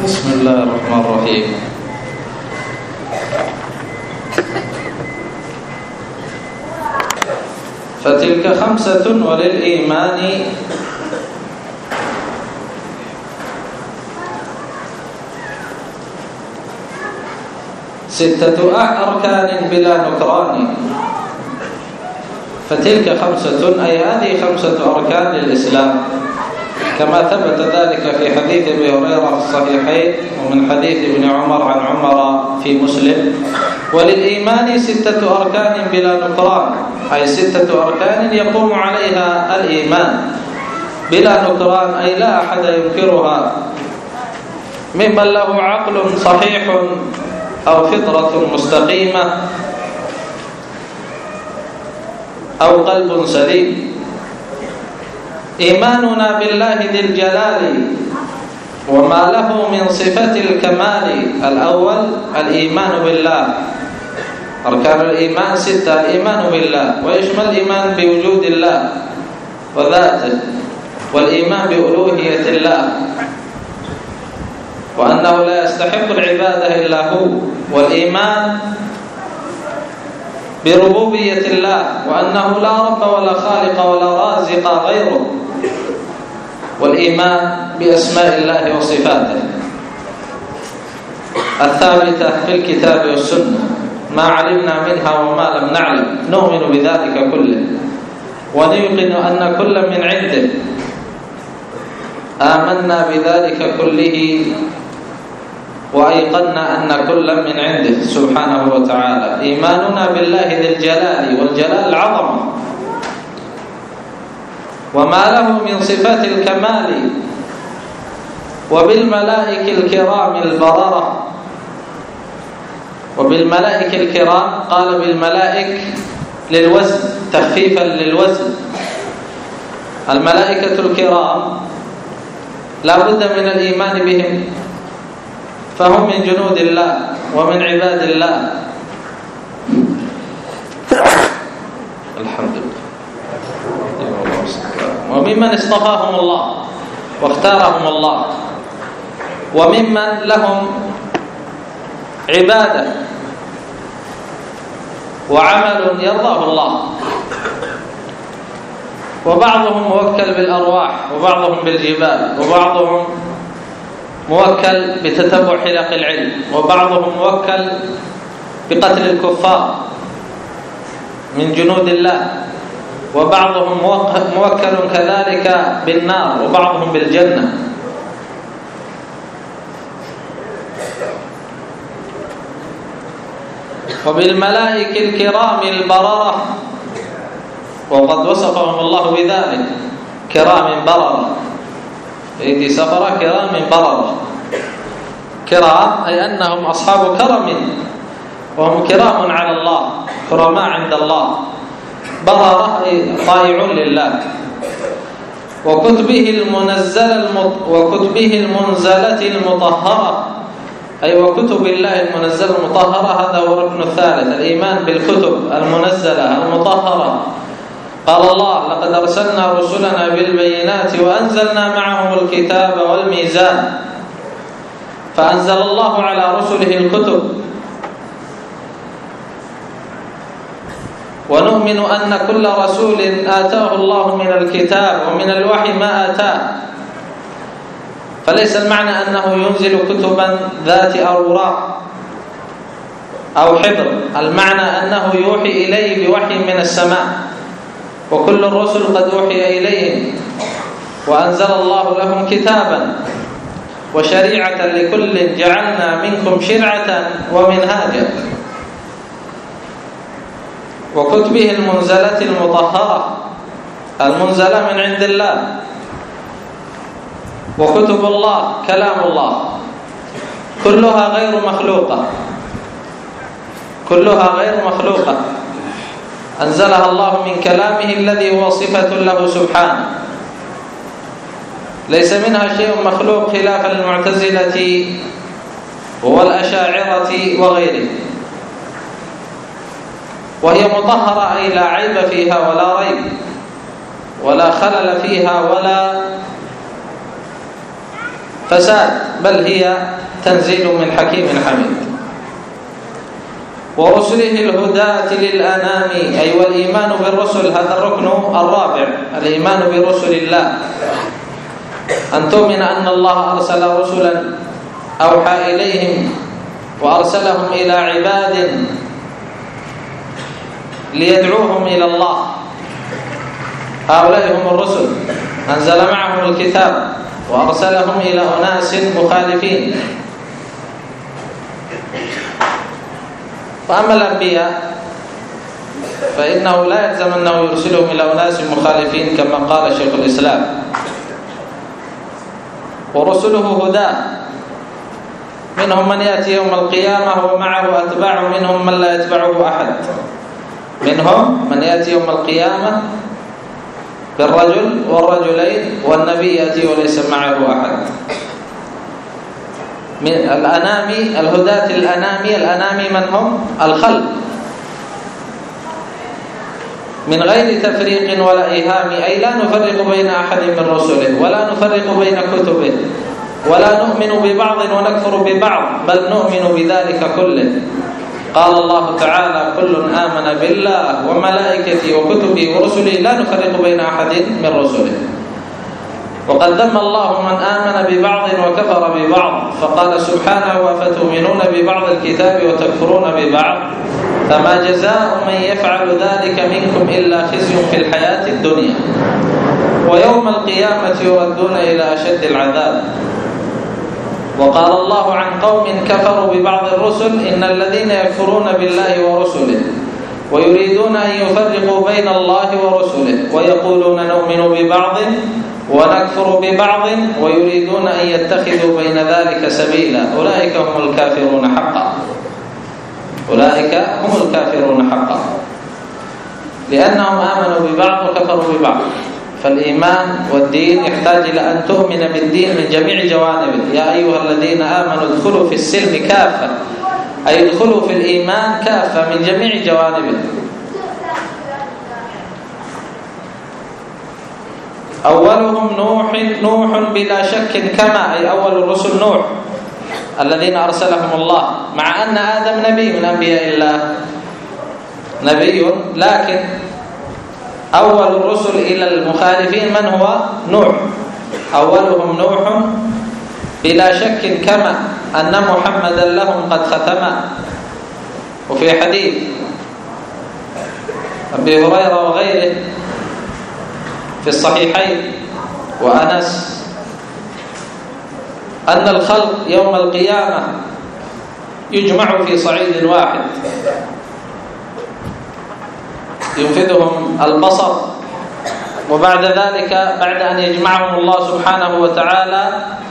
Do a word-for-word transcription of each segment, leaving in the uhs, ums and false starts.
بسم الله الرحمن الرحيم. فتلك خمسة وللإيمان ستة أركان بلا نكران. فتلك خمسة أي هذه خمسة أركان للإسلام كما ثبت ذلك في حديث أبي هريرة في الصحيحين ومن حديث ابن عمر عن عمر في مسلم. وللإيمان ستة أركان بلا نكران أي ستة أركان يقوم عليها الإيمان بلا نكران أي لا أحد ينكرها ممن له عقل صحيح أو فطرة مستقيمة أو قلب سليم. إيماننا بالله ذي الجلال وما له من صفة الكمال. الأول الإيمان بالله، أركان الإيمان ستة. الإيمان بالله ويشمل الإيمان بوجود الله وذاته، والإيمان بألوهية الله وأنه لا يستحق العبادة إلا هو، والإيمان بربوبية الله وأنه لا رب ولا خالق ولا رازق غيره، والإيمان بأسماء الله وصفاته الثابتة في الكتاب والسنة ما علمنا منها وما لم نعلم نؤمن بذلك كله ونيقن أن كل من عنده آمنا بذلك كله وأيقنا أن كل من عنده سبحانه وتعالى. إيماننا بالله ذي الجلال، والجلال العظمة، وما له من صفات الكمال، وبالملائكة الكرام البررة. وبالملائكة الكرام قال بالملائكة للوزن تخفيفا للوزن. الملائكة الكرام لا بد من الإيمان بهم، فهم من جنود الله ومن عباد الله. الحمد لله. وممن اصطفاهم الله واختارهم الله، وممن لهم عبادة وعمل يرضاه الله. وبعضهم موكل بالأرواح وبعضهم بالجبال، وبعضهم موكل بتتبع حلق العلم، وبعضهم موكل بقتل الكفار من جنود الله، وبعضهم موكل كذلك بالنار وبعضهم بالجنة. وبالملائكة الكرام البررة، وقد وصفهم الله بذلك كرام بررة، أيدي سفرة كرام بررة. كرام أي أنهم أصحاب كرم وهم كرام على الله، كرماء عند الله. بررة أي طائعون لله. وكتبه المنزلة وكتبه المنزلة المطهرة أي وكتب الله المنزلة المطهرة. هذا هو الركن الثالث، الإيمان بالكتب المنزلة المطهرة. قال الله: لقد أرسلنا رسلنا بالبينات وأنزلنا معهم الكتاب والميزان. فأنزل الله على رسله الكتب. ونؤمن أن كل رسول آتاه الله من الكتاب ومن الوحي ما آتاه. فليس المعنى أنه ينزل كتبا ذات أوراق أو حبر، المعنى أنه يوحي إليه بوحي من السماء، وكل الرسل قد أوحي إليهم وأنزل الله لهم كتابا وشريعة لكل جعلنا منكم شرعة ومنهاجا. وكتبه المنزلة المطهرة المنزلة من عند الله. وكتب الله كلام الله كلها غير مخلوقة، كلها غير مخلوقة أنزلها الله من كلامه الذي هو صفة له سبحانه، ليس منها شيء مخلوق خلافا للمعتزلة والأشاعرة وغيره. وهي مطهرة أي لا عيب فيها ولا ريب ولا خلل فيها ولا فساد، بل هي تنزيل من حكيم حميد. ورسله الهداة للأنام، أي والإيمان بالرسل، هذا الركن الرابع، الإيمان برسل الله، أن تؤمن أن الله أرسل رسلا أوحى إليهم وأرسلهم إلى عباد ليدعوهم إلى الله، هؤلاء هم الرسل، أنزل معهم الكتاب وأرسلهم إلى أناس مخالفين. وأما الأنبياء فإنه لا يلزم أنه يرسلهم إلى أناس مخالفين كما قال شيخ الإسلام. ورسله هداه، منهم من يأتي يوم القيامة ومعه أتباع، منهم من لا يتبعه أحد. منهم من يأتي يوم القيامة بالرجل والرجلين، والنبي يأتي وليس معه أحد. من الأنامي، الهداة الأنامي، الأنامي من هم؟ الخلق، من غير تفريق ولا إيهام، أي لا نفرق بين أحد من رسله، ولا نفرق بين كتبه، ولا نؤمن ببعض ونكفر ببعض، بل نؤمن بذلك كله. قال الله تعالى: كل آمن بالله وملائكته وكتبه ورسله لا نفرق بين أحد من رسله. وقد ذم الله من آمن ببعض وكفر ببعض، فقال سبحانه: أفتؤمنون ببعض الكتاب وتكفرون ببعض، فما جزاء من يفعل ذلك منكم إلا خزي في الحياة الدنيا ويوم القيامة يردون إلى أشد العذاب. وقال الله عن قوم كفروا ببعض الرسل: إن الذين يكفرون بالله ورسله ويريدون أن يفرقوا بين الله ورسله ويقولون نؤمن ببعض ونكفر ببعض ويريدون أن يتخذوا بين ذلك سبيلا، أولئك هم الكافرون حقا. أولئك هم الكافرون حقا، لأنهم آمنوا ببعض وكفروا ببعض. فالإيمان والدين يحتاج إلى أن تؤمن بالدين من جميع جوانبه. يا أيها الذين آمنوا ادخلوا في السلم كافة، أي ادخلوا في الإيمان كافة من جميع جوانبه. أولهم نوح، نوح بلا شك كما، أي أول الرسل نوح الذين أرسلهم الله، مع أن آدم نبي من أنبياء الله، نبي، لكن أول الرسل إلى المخالفين من هو؟ نوح. أولهم نوح بلا شك كما أن محمدا لهم قد ختم. وفي حديث أبي هريرة وغيره في الصحيحين وأنس أن الخلق يوم القيامة يجمع في صعيد واحد ينفذهم البصر، وبعد ذلك بعد أن يجمعهم الله سبحانه وتعالى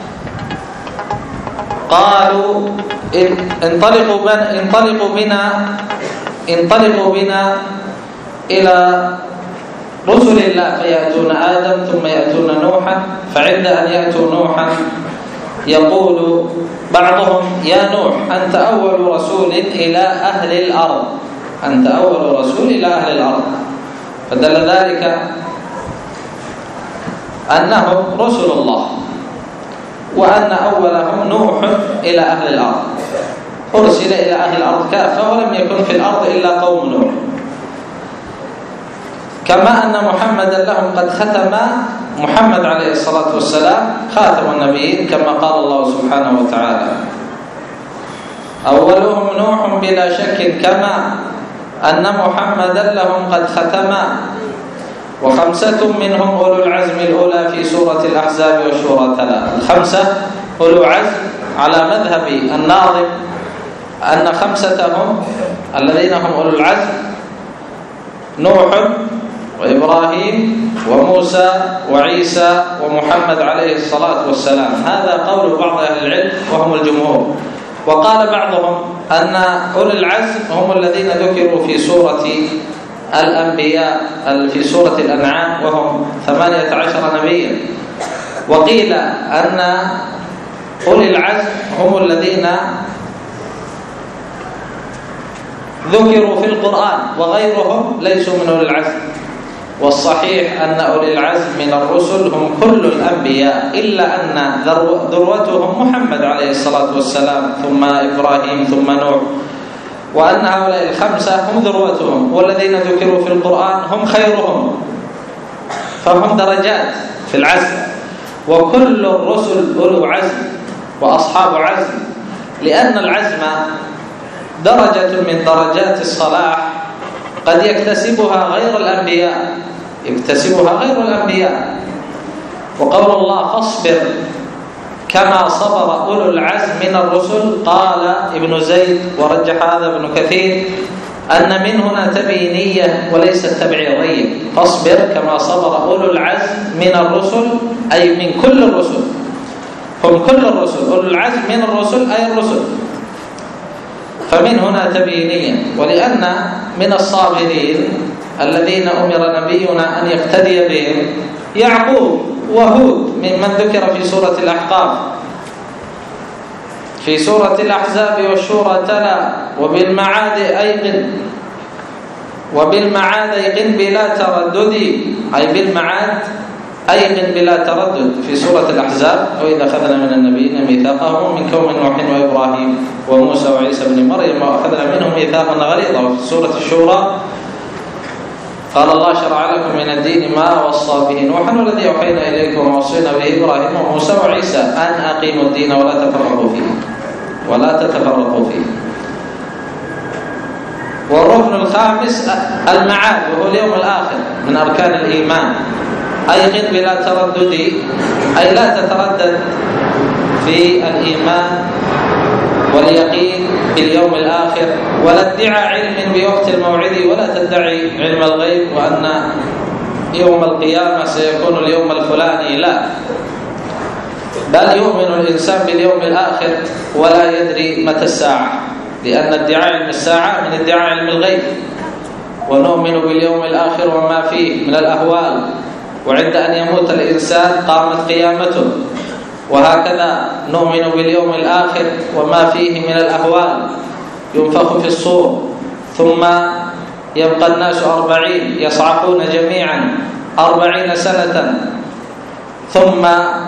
قالوا: انطلقوا بنا انطلقوا بنا انطلقوا بنا إلى رسل الله، فيأتون آدم ثم يأتون نوحا، فعند أن يأتوا نوحا يقول بعضهم: يا نوح أنت أول رسول إلى أهل الأرض، أنت أول رسول إلى أهل الأرض. فدل ذلك أنهم رسل الله، وأن أولهم نوح إلى أهل الأرض، أرسل إلى أهل الأرض كافة، ولم يكن في الأرض إلا قوم نوح. كما أن محمدا لهم قد ختم، محمد عليه الصلاة والسلام خاتم النبيين كما قال الله سبحانه وتعالى: أولهم نوح بلا شك كما أن محمدا لهم قد ختم، وخمسة منهم أولو العزم الأولى في سورة الأحزاب والشورى ثلاث. الخمسة أولو عزم على مذهب الناظم أن خمسة هم الذين هم أولو العزم: نوح وإبراهيم وموسى وعيسى ومحمد عليه الصلاة والسلام. هذا قول بعض أهل العلم وهم الجمهور. وقال بعضهم أن أولي العزم هم الذين ذكروا في سورة الأنبياء في سورة الأنعام، وهم ثمانية عشر نبيا. وقيل أن أولي العزم هم الذين ذكروا في القرآن، وغيرهم ليسوا من أولي العزم. والصحيح أن أولي العزم من الرسل هم كل الأنبياء إلا أن ذروتهم محمد عليه الصلاة والسلام ثم إبراهيم ثم نوح، وأن هؤلاء الخمسة هم ذروتهم، والذين ذكروا في القرآن هم خيرهم، فهم درجات في العزم. وكل الرسل أولو عزم وأصحاب عزم، لأن العزم درجة من درجات الصلاح قد يكتسبها غير الأنبياء يكتسبها غير الأنبياء. وقول الله فاصبر كما صبر أولو العزم من الرسل، قال ابن زيد ورجح هذا ابن كثير أن من هنا تبيينية وليست تبعيضية. فاصبر كما صبر أولو العزم من الرسل أي من كل الرسل، هم كل الرسل، أولو العزم من الرسل أي الرسل، فمن هنا تبيينية. ولأن من الصابرين الذين أمر نبينا أن يقتدي بهم يعقوب وهود ممن ذكر في سورة الأحقاف. في سورة الأحزاب والشورى تلا وبالمعاد أيقن وبالمعاد أيقن بلا تردد، أي بالمعاد أيقن بلا تردد في سورة الأحزاب. وإذا أخذنا من النبيين ميثاقهم من قوم نوح وإبراهيم وموسى وعيسى بن مريم وأخذنا منهم ميثاقا غليظا. وفي سورة الشورى قال الله شرع لكم من الدين ما وصى به نوحا والذي أوحينا إليكم ووصينا به إبراهيم وموسى وعيسى أن أقيموا الدين ولا تفرقوا فيه ولا تتفرقوا فيه. والركن الخامس المعاد وهو اليوم الآخر من أركان الإيمان. أيقن بلا تردد أي لا تتردد في الإيمان واليقين باليوم الآخر، ولا ادعى علم بوقت الموعد ولا تدعي علم الغيب وأن يوم القيامة سيكون اليوم الفلاني، لا، بل يؤمن الإنسان باليوم الآخر ولا يدري متى الساعة، لأن ادعاء علم الساعة من ادعاء علم الغيب. ونؤمن باليوم الآخر وما فيه من الأهوال، وعند أن يموت الإنسان قامت قيامته، وهكذا نؤمن باليوم الآخر وما فيه من الأهوال. ينفخ في الصور ثم يبقى الناس أربعين يصعقون جميعا أربعين سنة، ثم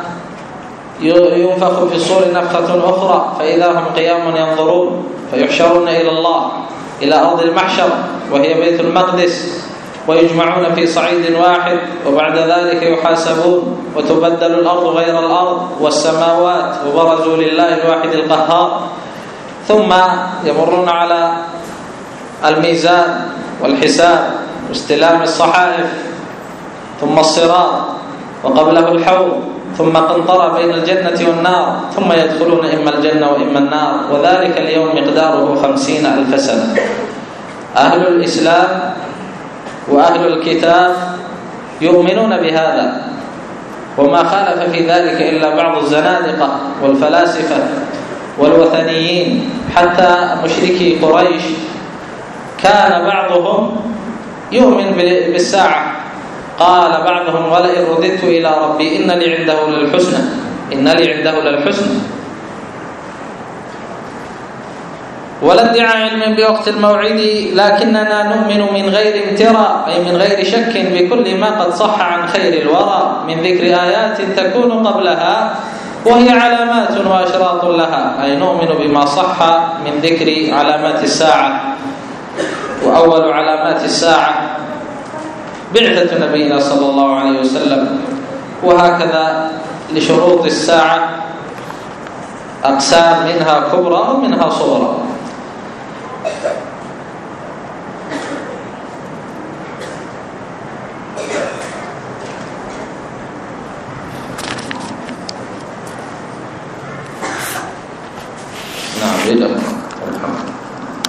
ينفخ في الصور نفخة أخرى فإذا هم قيام ينظرون، فيحشرون إلى الله إلى أرض المحشر وهي بيت المقدس، ويجمعون في صعيد واحد، وبعد ذلك يحاسبون وتبدل الأرض غير الأرض والسماوات وبرزوا لله الواحد القهار. ثم يمرون على الميزان والحساب واستلام الصحائف، ثم الصراط وقبله الحوض، ثم قنطرة بين الجنة والنار، ثم يدخلون إما الجنة وإما النار، وذلك اليوم مقداره خمسين ألف سنة. أهل الإسلام وأهل الكتاب يؤمنون بهذا، وما خالف في ذلك إلا بعض الزنادقة والفلاسفة والوثنيين. حتى مشركي قريش كان بعضهم يؤمن بالساعة، قال بعضهم ولئن رددت إلى ربي إن لي عنده للحسنى إن لي عنده للحسنى. ولا ادعاء علم بوقت الموعد، لكننا نؤمن من غير امتراء أي من غير شك بكل ما قد صح عن خير الورى من ذكر آيات تكون قبلها وهي علامات وأشراط لها، أي نؤمن بما صح من ذكر علامات الساعة. وأول علامات الساعة بعثة نبينا صلى الله عليه وسلم، وهكذا لشروط الساعة أقسام منها كبرى ومنها صغرى. نعم.